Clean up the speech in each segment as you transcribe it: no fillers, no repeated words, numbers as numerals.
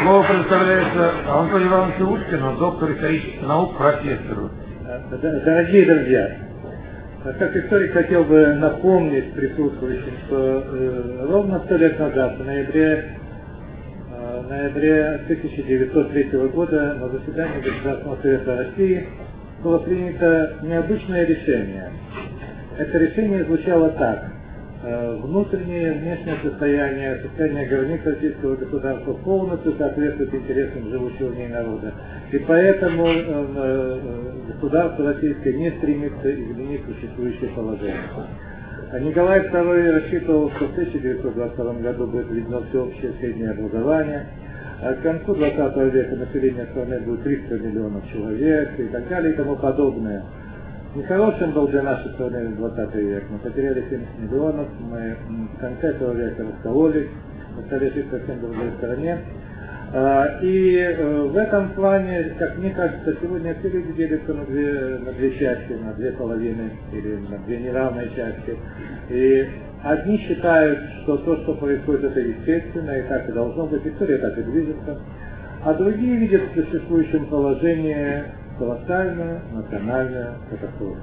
Слово предоставляется Антону Ивановичу Уткину, доктору исторических наук, профессору. Дорогие друзья, как историк хотел бы напомнить присутствующим, что ровно 100 лет назад, в ноябре 1903 года, на заседании Государственного совета России было принято необычное решение. Это решение звучало так: внутреннее и внешнее состояние границ российского государства полностью соответствует интересам живущего в ней народа. И поэтому государство российское не стремится изменить существующее положение. Николай II рассчитывал, что в 1922 году будет введено всеобщее среднее образование, а к концу 20 века население страны будет 300 миллионов человек и так далее и тому подобное. Нехорошим был для нашей страны 20 век. Мы потеряли 70 миллионов, мы в конце этого века раскололись, мы стали жить совсем в другой стороне. И в этом плане, как мне кажется, сегодня все люди делятся на две части, на две половины или на две неравные части. И одни считают, что то, что происходит, это естественно, и так и должно быть, история так и движется. А другие видят в существующем положении колоссальную национальную катастрофу.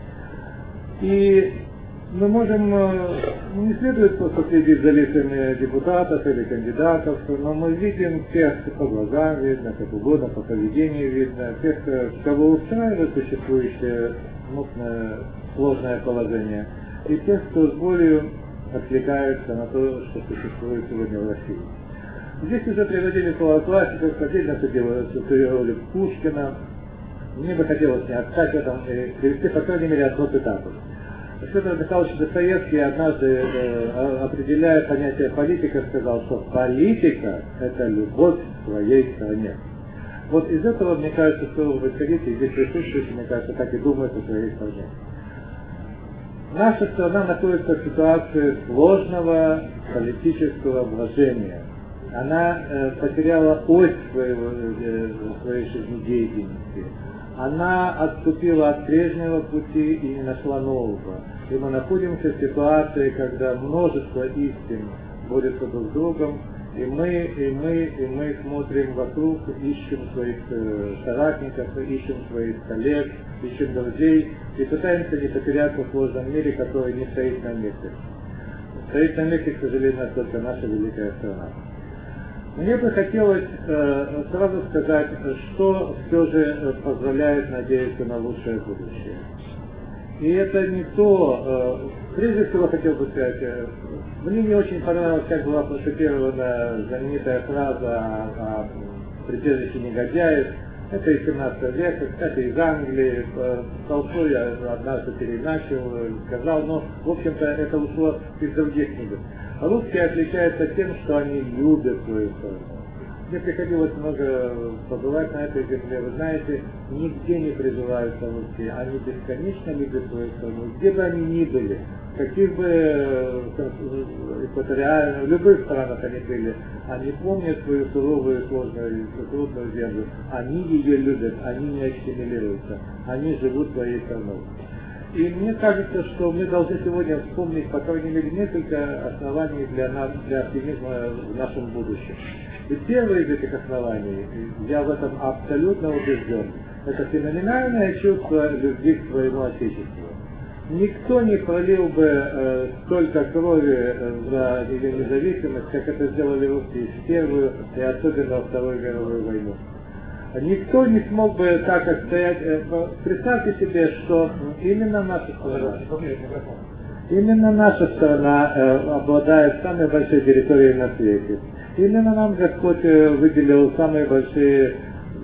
И мы можем, не следует просто следить за лицами депутатов или кандидатов, но мы видим тех, по глазам видно, как угодно, по поведению видно, тех, кого устраивает существующее мутное, сложное положение, и тех, кто с болью откликается на то, что существует сегодня в России. Здесь уже приводили слова классиков, отдельно цитировали Пушкина. Мне бы хотелось не отстать в этом и привести, по крайней мере, одну цитату. Федор Михайлович Достоевский однажды, определяя понятие политика, сказал, что политика – это любовь к своей стране. Вот из этого, мне кажется, что вы исходите, и здесь присутствующие, мне кажется, так и думают о своей стране. Наша страна находится в ситуации сложного политического вложения. Она потеряла ось своей жизнедеятельности. Она отступила от прежнего пути и не нашла нового. И мы находимся в ситуации, когда множество истин борются друг с другом, и мы смотрим вокруг, ищем своих соратников, ищем своих коллег, ищем друзей, и пытаемся не потеряться в сложном мире, который не стоит на месте. Стоит на месте, к сожалению, только наша великая страна. Мне бы хотелось сразу сказать, что все же позволяет надеяться на лучшее будущее. И это не то, прежде всего хотел бы сказать, мне не очень понравилось, как была процитирована знаменитая фраза о прибежище негодяев. Это из 17 века, кстати, из Англии. Толстой однажды переначал, сказал, но, в общем-то, это ушло из других книг. Русские отличаются тем, что они любят свою страну. Мне приходилось много побывать на этой земле. Вы знаете, нигде не приживаются русские. Они бесконечно любят свою страну. Где бы они ни были, в каких бы экваториальных, в любых странах они были, они помнят свою суровую, сложную, трудную землю. Они ее любят, они не ассимилируются. Они живут своей страной. И мне кажется, что мы должны сегодня вспомнить, по крайней мере, несколько оснований для оптимизма в нашем будущем. И первое из этих оснований, я в этом абсолютно убежден, это феноменальное чувство любви к своему Отечеству. Никто не пролил бы столько крови за ее независимость, как это сделали русские в Первую и особенно во Вторую мировую войну. Никто не смог бы так отстоять. Представьте себе, что именно наша страна обладает самой большой территорией на свете. Именно нам Господь выделил самые большие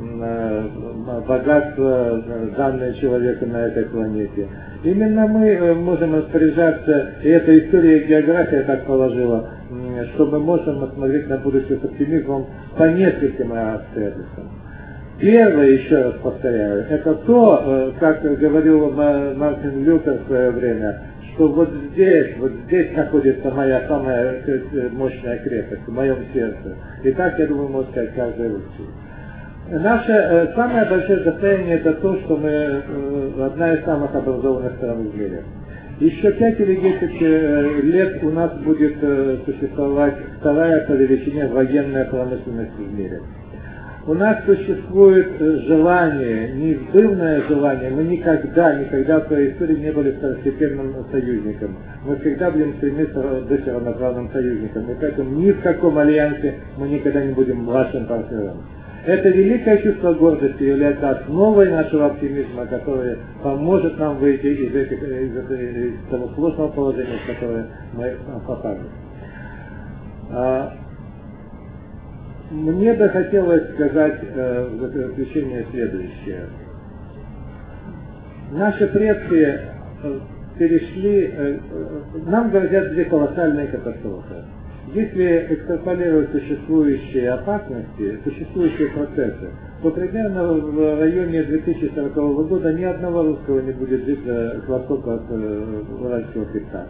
богатства, данные человеку на этой планете. Именно мы можем распоряжаться, и эта история и география так положила, что мы можем смотреть на будущее с оптимизмом по нескольким обстоятельствам. Первое, еще раз повторяю, это то, как говорил Мартин Лютер в свое время, что вот здесь находится моя самая мощная крепость, в моем сердце. И так, я думаю, может сказать каждый русский. Наше самое большое достояние это то, что мы одна из самых образованных стран в мире. Еще 5 или 10 лет у нас будет существовать вторая по величине военная промышленность в мире. У нас существует желание, неизбывное желание, мы никогда в своей истории не были второстепенным союзником. Мы всегда будем стремиться быть равноправным союзником, и поэтому ни в каком альянсе мы никогда не будем младшим партнером. Это великое чувство гордости является основой нашего оптимизма, которое поможет нам выйти из того сложного положения, в которое мы попали. Мне бы хотелось сказать в заключение следующее. Наши предки перешли, нам грозят две колоссальные катастрофы. Если экстраполировать существующие опасности, существующие процессы, то примерно в районе 2040 года ни одного русского не будет жить к востоку от Уральского хребта.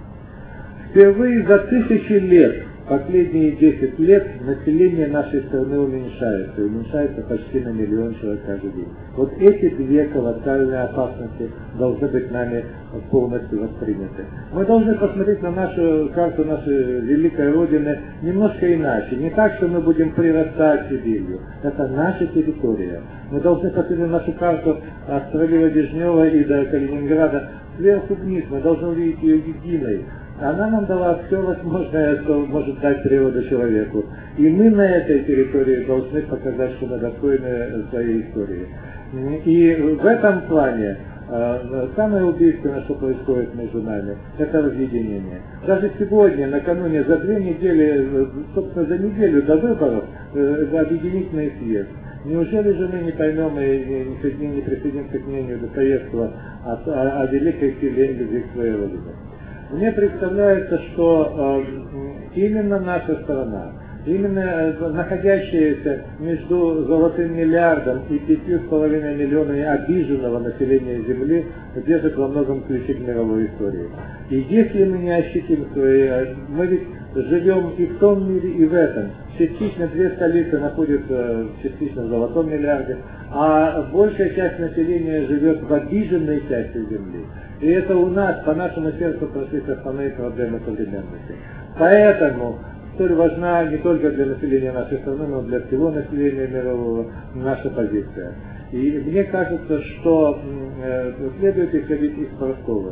Впервые за 1000 лет, последние 10 лет, население нашей страны уменьшается почти на 1 миллион человек каждый день. Вот эти две колоссальные опасности должны быть нами полностью восприняты. Мы должны посмотреть на нашу карту нашей великой Родины немножко иначе. Не так, что мы будем прирастать Сибирью. Это наша территория. Мы должны посмотреть на нашу карту от Стрелева-Дежнева и до Калининграда сверху вниз. Мы должны увидеть ее единой. Она нам дала все возможное, что может дать природа человеку. И мы на этой территории должны показать, что мы достойны своей истории. И в этом плане самое убийственное, что происходит между нами, это разъединение. Даже сегодня, накануне, за 2 недели, собственно, за неделю до выборов, объединительный съезд. Неужели же мы не поймем и не присоединимся к мнению Достоевского о великой силе любви к своей родине? Мне представляется, что именно наша страна, именно находящаяся между золотым миллиардом и 5,5 миллионами обиженного населения Земли, держит во многом ключи к мировой истории. И если мы не ощутим свои... Мы ведь живем и в том мире, и в этом. Частично 2 столицы находятся частично в золотом миллиарде, а большая часть населения живет в обиженной части Земли. И это у нас, по нашему сердцу, прошли основные проблемы современности. Поэтому столь важна не только для населения нашей страны, но и для всего населения мирового наша позиция. И мне кажется, что следует исходить из простого.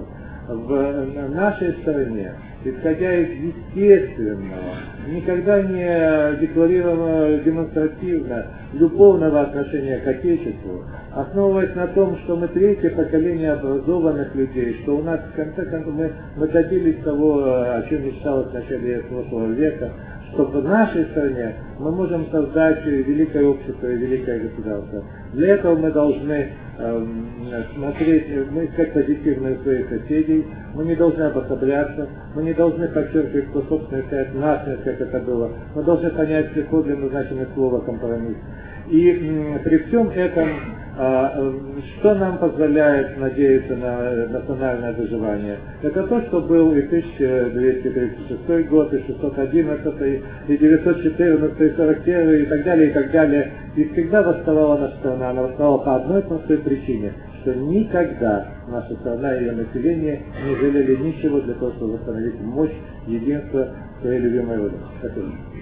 В нашей стране, исходя из естественного, никогда не декларированного демонстративно любовного отношения к Отечеству, основываясь на том, что мы 3-е поколение образованных людей, что у нас в конце концов мы добились того, о чем мечталось в начале прошлого века, что в нашей стране мы можем создать великое общество и великое государство. Для этого мы должны смотреть, мы искать позитивные своих соседей, мы не должны обособляться, мы не должны подчеркивать, что собственность стоит нашей, как это было, мы должны понять подлинно значимое слово «компромисс». И при всем этом, что нам позволяет надеяться на национальное выживание? Это то, что был и 1236 год, и 611, и 914, и 41, и так далее, и так далее. И всегда восставала наша страна. Она восставала по одной простой причине, что никогда наша страна и ее население не жалели ничего для того, чтобы восстановить мощь, единство своей любимой Родины. Спасибо.